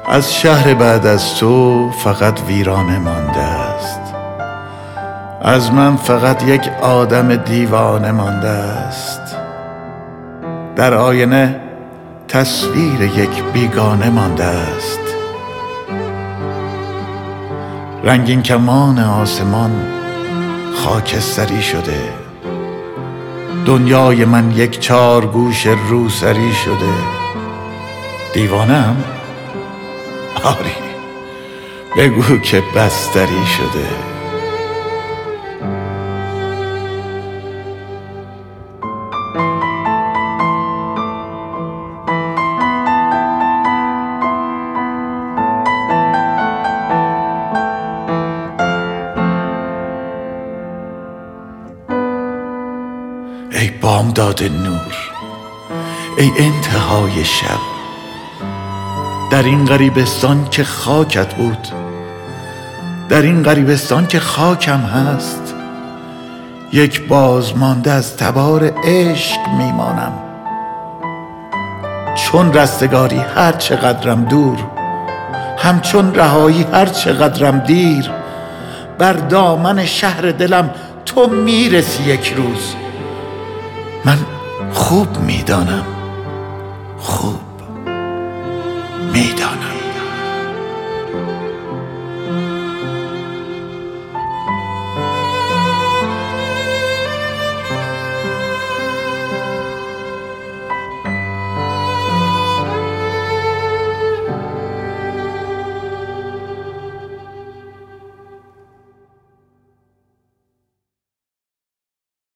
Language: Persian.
از شهر بعد از تو فقط ویرانه مانده است. از من فقط یک آدم دیوانه مانده است. در آینه تصویر یک بیگانه مانده است. رنگین کمان آسمان خاکستری شده. دنیای من یک چارگوش روسری شده. دیوانه‌ام؟ آری، بگو که بستری شده. ای بامداد نور، ای انتهای شب، در این غریبستان که خاکت بود، در این غریبستان که خاکم هست، یک بازمانده از تبار عشق میمانم. چون رستگاری هر چقدرم دور، همچون رهایی هر چقدرم دیر، بر دامن شهر دلم تو میرسی یک روز. من خوب میدانم، خوب